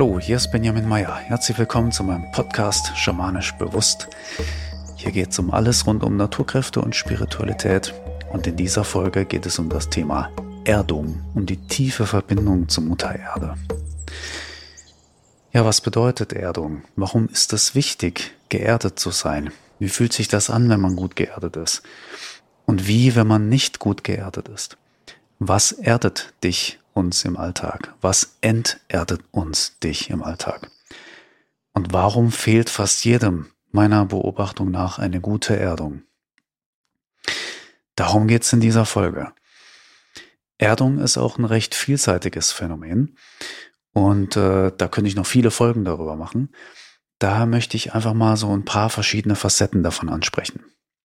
Hallo, hier ist Benjamin Meyer. Herzlich willkommen zu meinem Podcast Schamanisch Bewusst. Hier geht es um alles rund um Naturkräfte und Spiritualität. Und in dieser Folge geht es um das Thema Erdung, um die tiefe Verbindung zur Mutter Erde. Ja, was bedeutet Erdung? Warum ist es wichtig, geerdet zu sein? Wie fühlt sich das an, wenn man gut geerdet ist? Und wie, wenn man nicht gut geerdet ist? Was erdet dich uns im Alltag? Was enterdet uns dich im Alltag? Und warum fehlt fast jedem meiner Beobachtung nach eine gute Erdung? Darum geht es in dieser Folge. Erdung ist auch ein recht vielseitiges Phänomen und da könnte ich noch viele Folgen darüber machen. Da möchte ich einfach mal so ein paar verschiedene Facetten davon ansprechen.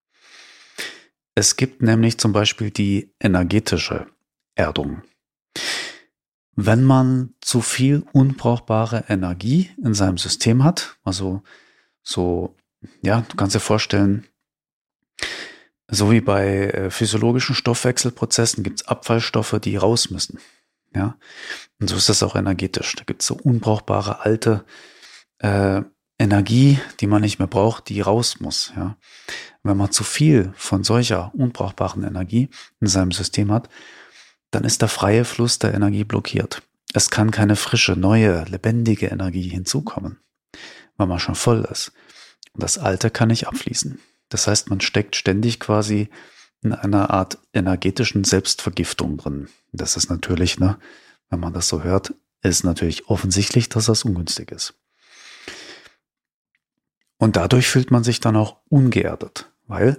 Es gibt nämlich zum Beispiel die energetische Erdung. Wenn man zu viel unbrauchbare Energie in seinem System hat, also du kannst dir vorstellen, so wie bei physiologischen Stoffwechselprozessen gibt es Abfallstoffe, die raus müssen. Ja? Und so ist das auch energetisch. Da gibt es so unbrauchbare alte Energie, die man nicht mehr braucht, die raus muss. Ja? Wenn man zu viel von solcher unbrauchbaren Energie in seinem System hat, dann ist der freie Fluss der Energie blockiert. Es kann keine frische, neue, lebendige Energie hinzukommen, weil man schon voll ist. Und das Alte kann nicht abfließen. Das heißt, man steckt ständig quasi in einer Art energetischen Selbstvergiftung drin. Das ist natürlich, wenn man das so hört, ist natürlich offensichtlich, dass das ungünstig ist. Und dadurch fühlt man sich dann auch ungeerdet, weil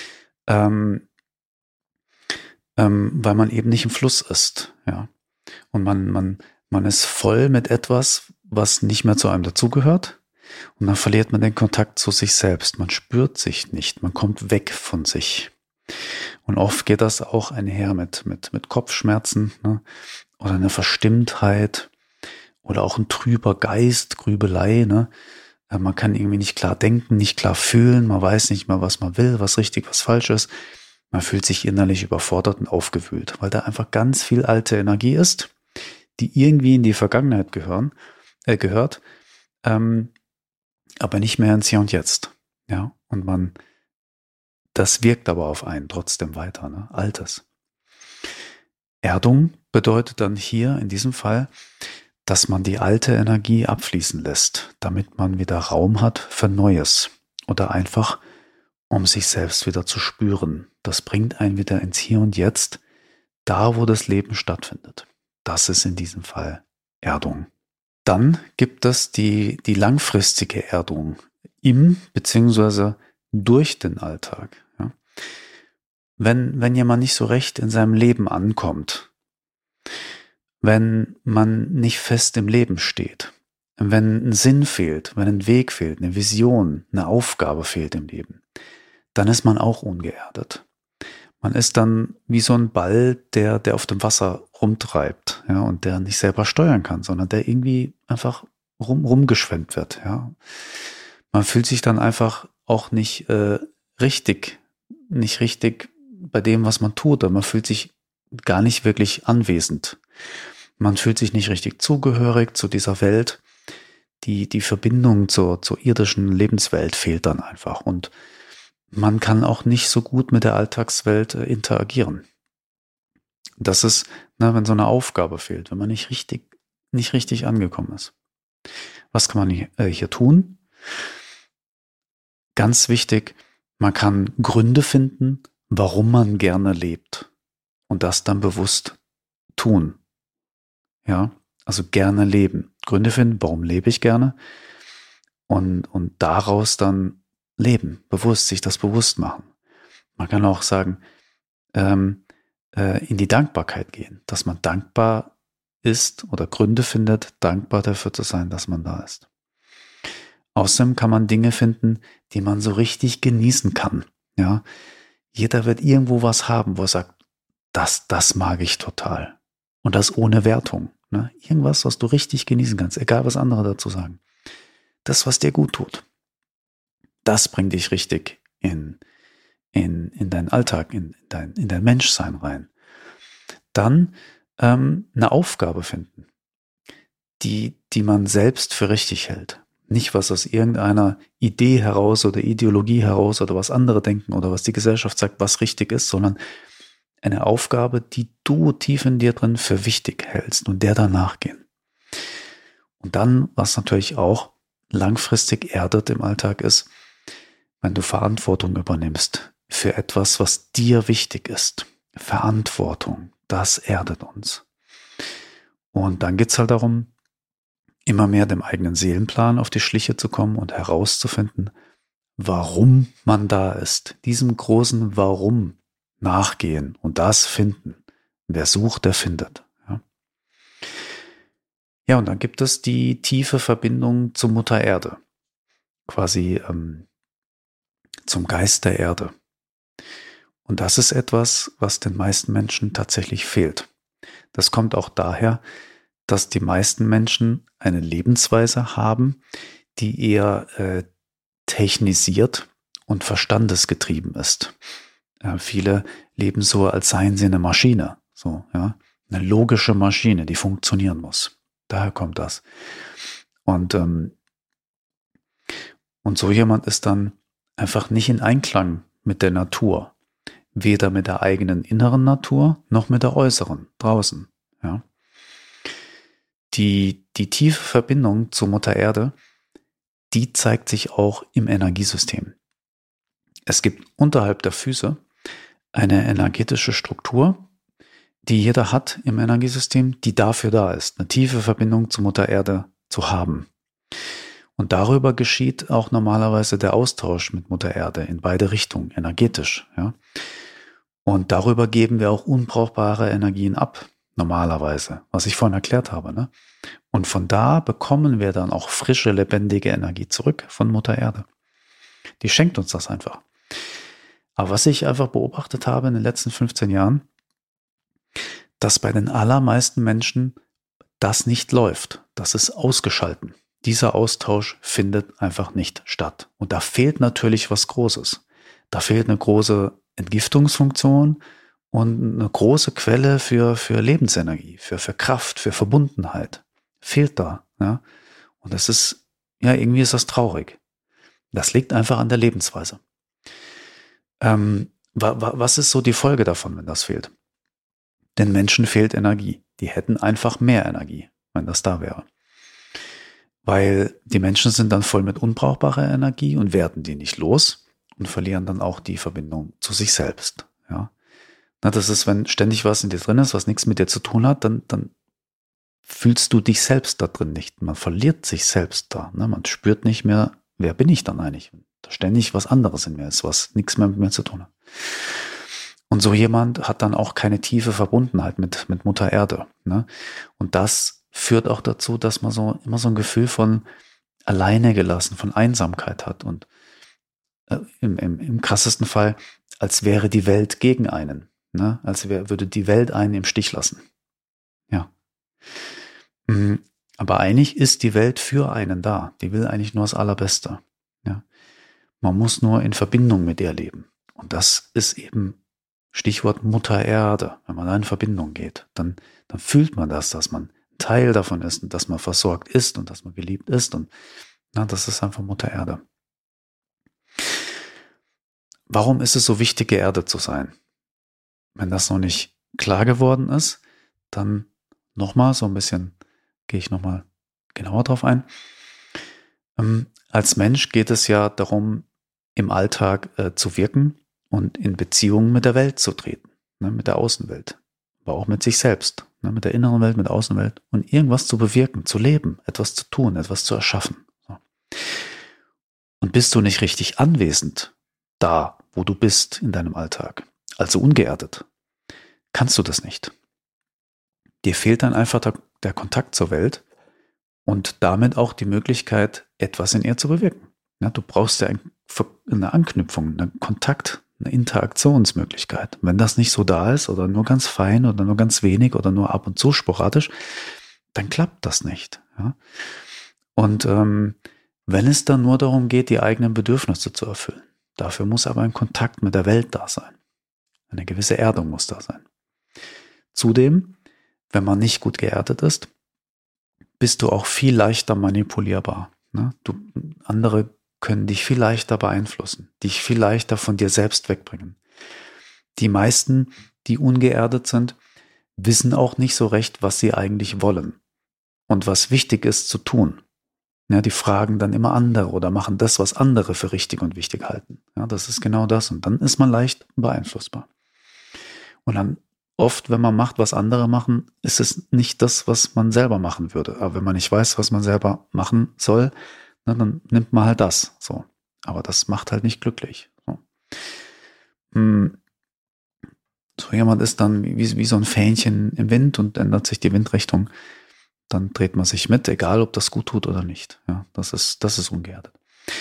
man eben nicht im Fluss ist, ja. Und man ist voll mit etwas, was nicht mehr zu einem dazugehört. Und dann verliert man den Kontakt zu sich selbst. Man spürt sich nicht. Man kommt weg von sich. Und oft geht das auch einher mit Kopfschmerzen, oder einer Verstimmtheit oder auch ein trüber Geist, Grübelei, Man kann irgendwie nicht klar denken, nicht klar fühlen. Man weiß nicht mehr, was man will, was richtig, was falsch ist. Man fühlt sich innerlich überfordert und aufgewühlt, weil da einfach ganz viel alte Energie ist, die irgendwie in die Vergangenheit gehört, aber nicht mehr ins Hier und Jetzt. Ja, und das wirkt aber auf einen trotzdem weiter, Altes. Erdung bedeutet dann hier in diesem Fall, dass man die alte Energie abfließen lässt, damit man wieder Raum hat für Neues oder einfach um sich selbst wieder zu spüren. Das bringt einen wieder ins Hier und Jetzt, da wo das Leben stattfindet. Das ist in diesem Fall Erdung. Dann gibt es die langfristige Erdung im bzw. durch den Alltag. Ja. Wenn jemand nicht so recht in seinem Leben ankommt, wenn man nicht fest im Leben steht, wenn ein Sinn fehlt, wenn ein Weg fehlt, eine Vision, eine Aufgabe fehlt im Leben, dann ist man auch ungeerdet. Man ist dann wie so ein Ball, der auf dem Wasser rumtreibt, ja, und der nicht selber steuern kann, sondern der irgendwie einfach rumgeschwemmt wird, ja. Man fühlt sich dann einfach auch nicht richtig bei dem, was man tut, oder man fühlt sich gar nicht wirklich anwesend. Man fühlt sich nicht richtig zugehörig zu dieser Welt. Die Verbindung zur irdischen Lebenswelt fehlt dann einfach und man kann auch nicht so gut mit der Alltagswelt interagieren. Das ist, wenn so eine Aufgabe fehlt, wenn man nicht richtig angekommen ist. Was kann man hier tun? Ganz wichtig, man kann Gründe finden, warum man gerne lebt und das dann bewusst tun. Ja, also gerne leben. Gründe finden, warum lebe ich gerne und daraus dann leben, bewusst, sich das bewusst machen. Man kann auch sagen, in die Dankbarkeit gehen, dass man dankbar ist oder Gründe findet, dankbar dafür zu sein, dass man da ist. Außerdem kann man Dinge finden, die man so richtig genießen kann. Ja, jeder wird irgendwo was haben, wo er sagt, das mag ich total. Und das ohne Wertung. Irgendwas, was du richtig genießen kannst, egal was andere dazu sagen. Das, was dir gut tut. Das bringt dich richtig in deinen Alltag, in dein Menschsein rein. Dann eine Aufgabe finden, die die man selbst für richtig hält. Nicht was aus irgendeiner Idee heraus oder Ideologie heraus oder was andere denken oder was die Gesellschaft sagt, was richtig ist, sondern eine Aufgabe, die du tief in dir drin für wichtig hältst und der danach gehen. Und dann, was natürlich auch langfristig erdet im Alltag ist, wenn du Verantwortung übernimmst für etwas, was dir wichtig ist. Verantwortung, das erdet uns. Und dann geht's halt darum, immer mehr dem eigenen Seelenplan auf die Schliche zu kommen und herauszufinden, warum man da ist. Diesem großen Warum nachgehen und das finden. Wer sucht, der findet. Ja, und dann gibt es die tiefe Verbindung zur Mutter Erde. Quasi zum Geist der Erde. Und das ist etwas, was den meisten Menschen tatsächlich fehlt. Das kommt auch daher, dass die meisten Menschen eine Lebensweise haben, die eher technisiert und verstandesgetrieben ist. Viele leben so, als seien sie eine Maschine, so, ja, eine logische Maschine, die funktionieren muss. Daher kommt das. Und so jemand ist dann einfach nicht in Einklang mit der Natur. Weder mit der eigenen inneren Natur, noch mit der äußeren, draußen. Ja. Die tiefe Verbindung zur Mutter Erde, die zeigt sich auch im Energiesystem. Es gibt unterhalb der Füße eine energetische Struktur, die jeder hat im Energiesystem, die dafür da ist, eine tiefe Verbindung zur Mutter Erde zu haben. Und darüber geschieht auch normalerweise der Austausch mit Mutter Erde in beide Richtungen, energetisch. Ja. Und darüber geben wir auch unbrauchbare Energien ab, normalerweise, was ich vorhin erklärt habe. Ne? Und von da bekommen wir dann auch frische, lebendige Energie zurück von Mutter Erde. Die schenkt uns das einfach. Aber was ich einfach beobachtet habe in den letzten 15 Jahren, dass bei den allermeisten Menschen das nicht läuft. Das ist ausgeschalten. Dieser Austausch findet einfach nicht statt. Und da fehlt natürlich was Großes. Da fehlt eine große Entgiftungsfunktion und eine große Quelle für Lebensenergie, für Kraft, für Verbundenheit. Fehlt da. Ja? Und das ist, ja, irgendwie ist das traurig. Das liegt einfach an der Lebensweise. Was ist so die Folge davon, wenn das fehlt? Den Menschen fehlt Energie. Die hätten einfach mehr Energie, wenn das da wäre. Weil die Menschen sind dann voll mit unbrauchbarer Energie und werden die nicht los und verlieren dann auch die Verbindung zu sich selbst. Ja. Na, das ist, wenn ständig was in dir drin ist, was nichts mit dir zu tun hat, dann fühlst du dich selbst da drin nicht. Man verliert sich selbst da. Ne? Man spürt nicht mehr, wer bin ich dann eigentlich? Da ständig was anderes in mir ist, was nichts mehr mit mir zu tun hat. Und so jemand hat dann auch keine tiefe Verbundenheit mit Mutter Erde. Ne? Und das führt auch dazu, dass man so immer so ein Gefühl von alleine gelassen, von Einsamkeit hat. Und im krassesten Fall, als wäre die Welt gegen einen. Ne? Als würde die Welt einen im Stich lassen. Ja. Aber eigentlich ist die Welt für einen da. Die will eigentlich nur das Allerbeste. Ja. Man muss nur in Verbindung mit ihr leben. Und das ist eben Stichwort Mutter Erde. Wenn man da in Verbindung geht, dann fühlt man das, dass man Teil davon ist und dass man versorgt ist und dass man geliebt ist. Und das ist einfach Mutter Erde. Warum ist es so wichtig, geerdet zu sein? Wenn das noch nicht klar geworden ist, dann nochmal so ein bisschen, gehe ich nochmal genauer drauf ein. Als Mensch geht es ja darum, im Alltag zu wirken und in Beziehungen mit der Welt zu treten, ne, mit der Außenwelt, aber auch mit sich selbst, ne, mit der inneren Welt, mit der Außenwelt und irgendwas zu bewirken, zu leben, etwas zu tun, etwas zu erschaffen. So. Und bist du nicht richtig anwesend da, wo du bist in deinem Alltag, also ungeerdet, kannst du das nicht. Dir fehlt dann einfach der Kontakt zur Welt und damit auch die Möglichkeit, etwas in ihr zu bewirken. Ja, du brauchst ja eine Anknüpfung, einen Kontakt, eine Interaktionsmöglichkeit. Wenn das nicht so da ist oder nur ganz fein oder nur ganz wenig oder nur ab und zu sporadisch, dann klappt das nicht. Ja? Und wenn es dann nur darum geht, die eigenen Bedürfnisse zu erfüllen, dafür muss aber ein Kontakt mit der Welt da sein. Eine gewisse Erdung muss da sein. Zudem, wenn man nicht gut geerdet ist, bist du auch viel leichter manipulierbar. Ne? Andere können dich viel leichter beeinflussen, dich viel leichter von dir selbst wegbringen. Die meisten, die ungeerdet sind, wissen auch nicht so recht, was sie eigentlich wollen und was wichtig ist zu tun. Ja, die fragen dann immer andere oder machen das, was andere für richtig und wichtig halten. Ja, das ist genau das. Und dann ist man leicht beeinflussbar. Und dann oft, wenn man macht, was andere machen, ist es nicht das, was man selber machen würde. Aber wenn man nicht weiß, was man selber machen soll, dann nimmt man halt das. So. Aber das macht halt nicht glücklich. So. So jemand ist dann wie so ein Fähnchen im Wind und ändert sich die Windrichtung. Dann dreht man sich mit, egal ob das gut tut oder nicht. Ja, das ist ungeerdet.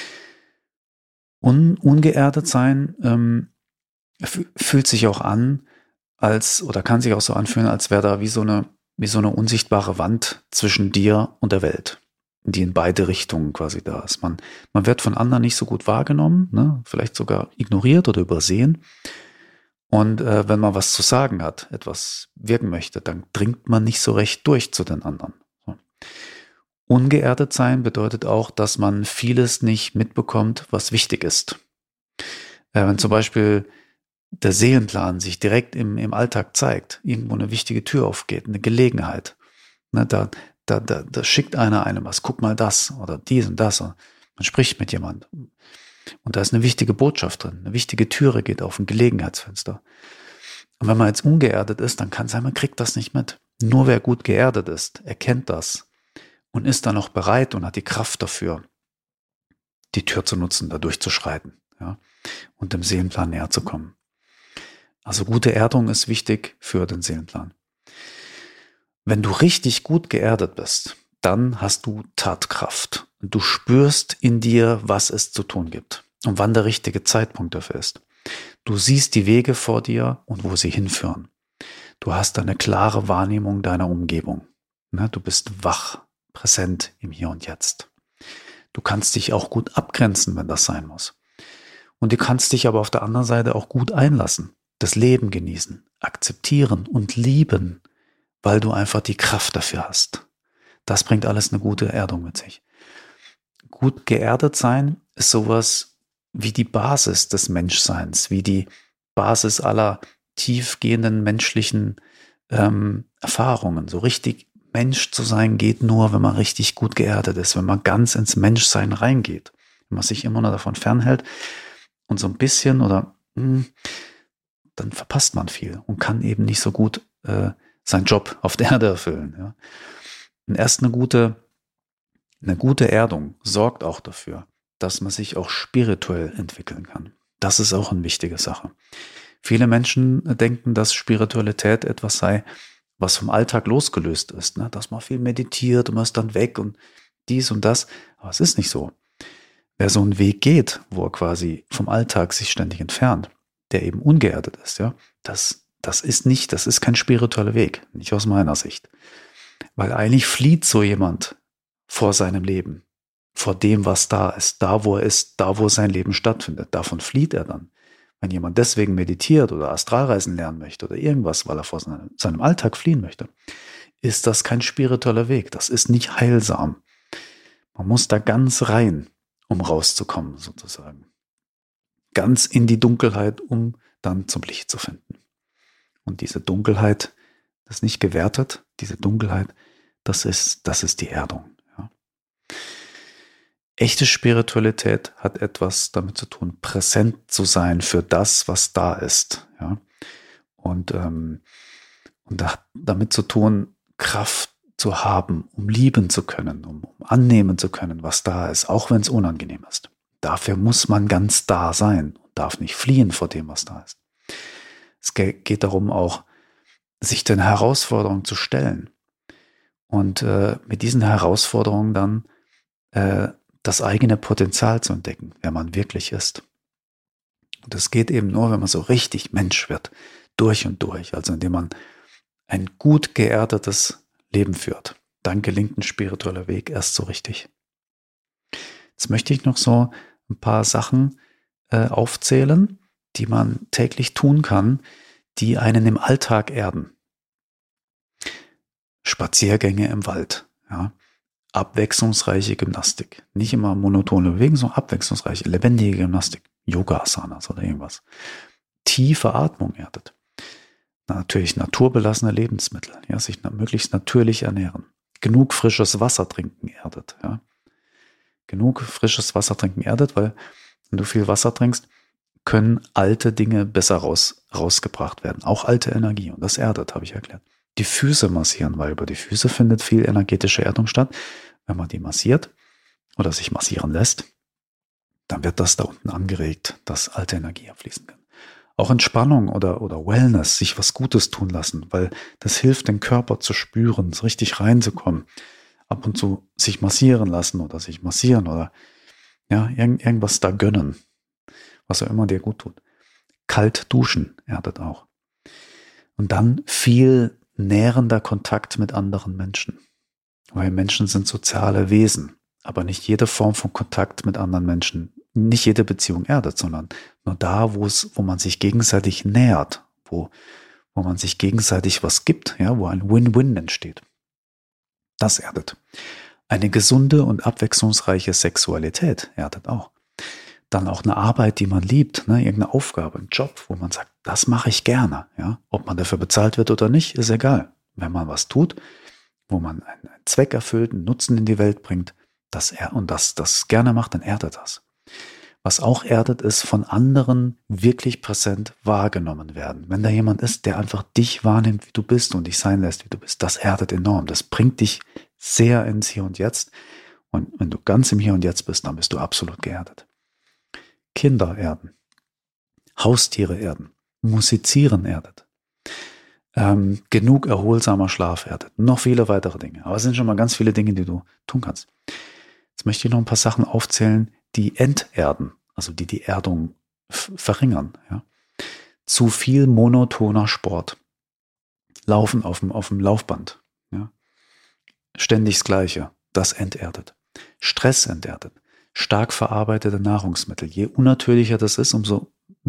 Ungeerdet sein fühlt sich auch an, oder kann sich auch so anfühlen, als wäre da wie so eine unsichtbare Wand zwischen dir und der Welt, die in beide Richtungen quasi da ist. Man wird von anderen nicht so gut wahrgenommen, ne? Vielleicht sogar ignoriert oder übersehen. Und wenn man was zu sagen hat, etwas wirken möchte, dann dringt man nicht so recht durch zu den anderen. So. Ungeerdet sein bedeutet auch, dass man vieles nicht mitbekommt, was wichtig ist. Wenn zum Beispiel der Seelenplan sich direkt im Alltag zeigt, irgendwo eine wichtige Tür aufgeht, eine Gelegenheit, ne, da schickt einer einem was, guck mal das oder dies und das. Man spricht mit jemandem. Und da ist eine wichtige Botschaft drin, eine wichtige Türe geht auf, ein Gelegenheitsfenster. Und wenn man jetzt ungeerdet ist, dann kann es sein, man kriegt das nicht mit. Nur wer gut geerdet ist, erkennt das und ist dann auch bereit und hat die Kraft dafür, die Tür zu nutzen, da durchzuschreiten, ja, und dem Seelenplan näher zu kommen. Also gute Erdung ist wichtig für den Seelenplan. Wenn du richtig gut geerdet bist, dann hast du Tatkraft. Du spürst in dir, was es zu tun gibt und wann der richtige Zeitpunkt dafür ist. Du siehst die Wege vor dir und wo sie hinführen. Du hast eine klare Wahrnehmung deiner Umgebung. Du bist wach, präsent im Hier und Jetzt. Du kannst dich auch gut abgrenzen, wenn das sein muss. Und du kannst dich aber auf der anderen Seite auch gut einlassen, das Leben genießen, akzeptieren und lieben, weil du einfach die Kraft dafür hast. Das bringt alles eine gute Erdung mit sich. Gut geerdet sein ist sowas wie die Basis des Menschseins, wie die Basis aller tiefgehenden menschlichen Erfahrungen. So richtig Mensch zu sein geht nur, wenn man richtig gut geerdet ist, wenn man ganz ins Menschsein reingeht. Wenn man sich immer nur davon fernhält und so ein bisschen dann verpasst man viel und kann eben nicht so gut seinen Job auf der Erde erfüllen. Ja. Und erst eine gute Erdung sorgt auch dafür, dass man sich auch spirituell entwickeln kann. Das ist auch eine wichtige Sache. Viele Menschen denken, dass Spiritualität etwas sei, was vom Alltag losgelöst ist, ne? Dass man viel meditiert und man ist dann weg und dies und das. Aber es ist nicht so. Wer so einen Weg geht, wo er quasi vom Alltag sich ständig entfernt, der eben ungeerdet ist, ja, das ist kein spiritueller Weg, nicht aus meiner Sicht. Weil eigentlich flieht so jemand vor seinem Leben, vor dem, was da ist, da wo er ist, da wo sein Leben stattfindet. Davon flieht er dann. Wenn jemand deswegen meditiert oder Astralreisen lernen möchte oder irgendwas, weil er vor seinem Alltag fliehen möchte, ist das kein spiritueller Weg. Das ist nicht heilsam. Man muss da ganz rein, um rauszukommen, sozusagen. Ganz in die Dunkelheit, um dann zum Licht zu finden. Und diese Dunkelheit, das ist nicht gewertet, diese Dunkelheit, das ist die Erdung. Ja. Echte Spiritualität hat etwas damit zu tun, präsent zu sein für das, was da ist. Ja. Und damit zu tun, Kraft zu haben, um lieben zu können, um annehmen zu können, was da ist, auch wenn es unangenehm ist. Dafür muss man ganz da sein und darf nicht fliehen vor dem, was da ist. Es geht darum, auch sich den Herausforderungen zu stellen und mit diesen Herausforderungen dann das eigene Potenzial zu entdecken, wer man wirklich ist. Und das geht eben nur, wenn man so richtig Mensch wird, durch und durch, also indem man ein gut geerdetes Leben führt. Dann gelingt ein spiritueller Weg erst so richtig. Jetzt möchte ich noch so ein paar Sachen aufzählen, die man täglich tun kann, die einen im Alltag erden. Spaziergänge im Wald. Ja. abwechslungsreiche Gymnastik. Nicht immer monotone Bewegung, sondern abwechslungsreiche, lebendige Gymnastik. Yoga-Asanas oder irgendwas. Tiefe Atmung erdet. Natürlich naturbelassene Lebensmittel. Ja, sich möglichst natürlich ernähren. Genug frisches Wasser trinken erdet. Ja. Genug frisches Wasser trinken erdet, weil wenn du viel Wasser trinkst, können alte Dinge besser rausgebracht werden. Auch alte Energie. Und das erdet, habe ich erklärt. Die Füße massieren, weil über die Füße findet viel energetische Erdung statt. Wenn man die massiert oder sich massieren lässt, dann wird das da unten angeregt, dass alte Energie abfließen kann. Auch Entspannung oder Wellness, sich was Gutes tun lassen, weil das hilft, den Körper zu spüren, richtig reinzukommen. Ab und zu sich massieren lassen oder sich massieren oder ja, irgendwas da gönnen, was auch immer dir gut tut. Kalt duschen erdet auch. Und dann viel nährender Kontakt mit anderen Menschen. Weil Menschen sind soziale Wesen, aber nicht jede Form von Kontakt mit anderen Menschen, nicht jede Beziehung erdet, sondern nur da, wo man sich gegenseitig nähert, wo man sich gegenseitig was gibt, ja, wo ein Win-Win entsteht. Das erdet. Eine gesunde und abwechslungsreiche Sexualität erdet auch. Dann auch eine Arbeit, die man liebt, ne, irgendeine Aufgabe, ein Job, wo man sagt, das mache ich gerne. Ja? Ob man dafür bezahlt wird oder nicht, ist egal. Wenn man was tut, wo man einen Zweck erfüllt, einen Nutzen in die Welt bringt, das gerne macht, dann erdet das. Was auch erdet, ist von anderen wirklich präsent wahrgenommen werden. Wenn da jemand ist, der einfach dich wahrnimmt, wie du bist und dich sein lässt, wie du bist, das erdet enorm. Das bringt dich sehr ins Hier und Jetzt. Und wenn du ganz im Hier und Jetzt bist, dann bist du absolut geerdet. Kinder erden. Haustiere erden. Musizieren erdet. Genug erholsamer Schlaf erdet. Noch viele weitere Dinge. Aber es sind schon mal ganz viele Dinge, die du tun kannst. Jetzt möchte ich noch ein paar Sachen aufzählen, die enterden, also die Erdung verringern. Ja. Zu viel monotoner Sport. Laufen auf dem Laufband. Ja. Ständig das Gleiche. Das enterdet. Stress enterdet. Stark verarbeitete Nahrungsmittel. Je unnatürlicher das ist, umso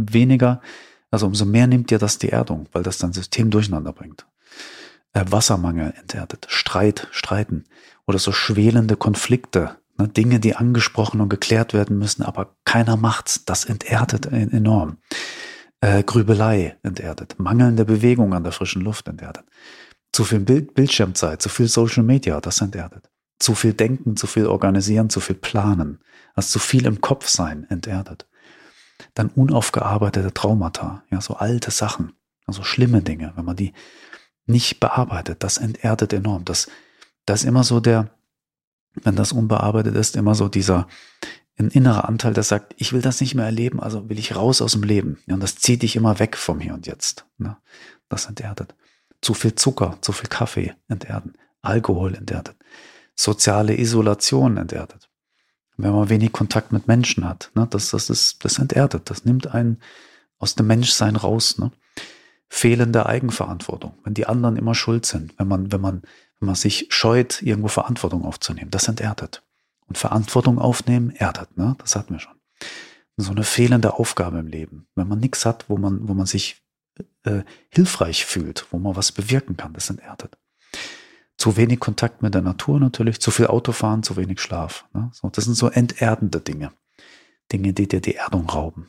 mehr nimmt dir das die Erdung, weil das dein System durcheinander bringt. Wassermangel enterdet. Streiten oder so schwelende Konflikte. Ne, Dinge, die angesprochen und geklärt werden müssen, aber keiner macht's. Das enterdet enorm. Grübelei enterdet. Mangelnde Bewegung an der frischen Luft enterdet. Zu viel Bildschirmzeit, zu viel Social Media, das enterdet. Zu viel Denken, zu viel Organisieren, zu viel Planen. Also zu viel im Kopf sein, enterdet. Dann unaufgearbeitete Traumata, ja, so alte Sachen, also schlimme Dinge, wenn man die nicht bearbeitet, das enterdet enorm. Das ist immer so wenn das unbearbeitet ist, immer so ein innerer Anteil, der sagt, ich will das nicht mehr erleben, also will ich raus aus dem Leben. Ja, und das zieht dich immer weg vom Hier und Jetzt. Ne? Das enterdet. Zu viel Zucker, zu viel Kaffee enterden. Alkohol enterdet. Soziale Isolation enterdet. Wenn man wenig Kontakt mit Menschen hat, ne, das enterdet. Das nimmt einen aus dem Menschsein raus. Ne? Fehlende Eigenverantwortung, wenn die anderen immer schuld sind, wenn man sich scheut, irgendwo Verantwortung aufzunehmen, das enterdet. Und Verantwortung aufnehmen erdet, ne? Das hatten wir schon. So eine fehlende Aufgabe im Leben, wenn man nichts hat, wo man sich hilfreich fühlt, wo man was bewirken kann, das enterdet. Zu wenig Kontakt mit der Natur natürlich, zu viel Autofahren, zu wenig Schlaf. Ne? So, das sind so enterdende Dinge. Dinge, die dir die Erdung rauben.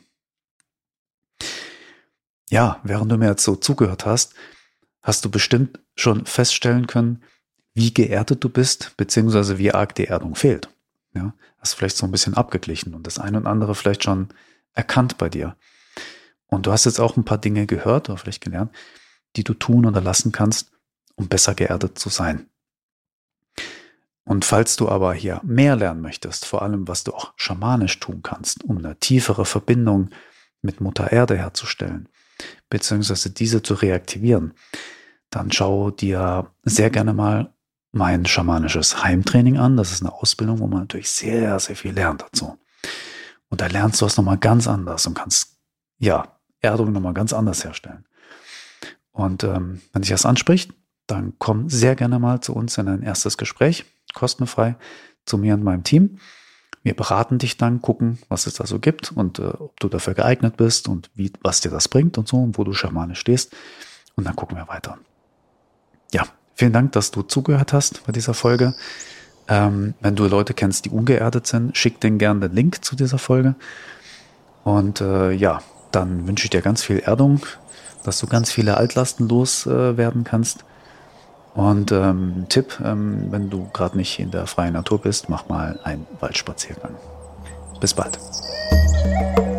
Ja, während du mir jetzt so zugehört hast, hast du bestimmt schon feststellen können, wie geerdet du bist, beziehungsweise wie arg die Erdung fehlt. Ja, hast vielleicht so ein bisschen abgeglichen und das eine und andere vielleicht schon erkannt bei dir. Und du hast jetzt auch ein paar Dinge gehört oder vielleicht gelernt, die du tun oder lassen kannst, um besser geerdet zu sein. Und falls du aber hier mehr lernen möchtest, vor allem was du auch schamanisch tun kannst, um eine tiefere Verbindung mit Mutter Erde herzustellen, beziehungsweise diese zu reaktivieren, dann schau dir sehr gerne mal mein schamanisches Heimtraining an. Das ist eine Ausbildung, wo man natürlich sehr, sehr viel lernt dazu. Und da lernst du es nochmal ganz anders und kannst, Erdung nochmal ganz anders herstellen. Und wenn dich das anspricht, dann komm sehr gerne mal zu uns in ein erstes Gespräch, kostenfrei, zu mir und meinem Team. Wir beraten dich dann, gucken, was es da so gibt und ob du dafür geeignet bist und was dir das bringt und so und wo du schamanisch stehst. Und dann gucken wir weiter. Ja, vielen Dank, dass du zugehört hast bei dieser Folge. Wenn du Leute kennst, die ungeerdet sind, schick denen gerne den Link zu dieser Folge. Und ja, dann wünsche ich dir ganz viel Erdung, dass du ganz viele Altlasten loswerden kannst. Und Tipp, wenn du gerade nicht in der freien Natur bist, mach mal einen Waldspaziergang. Bis bald.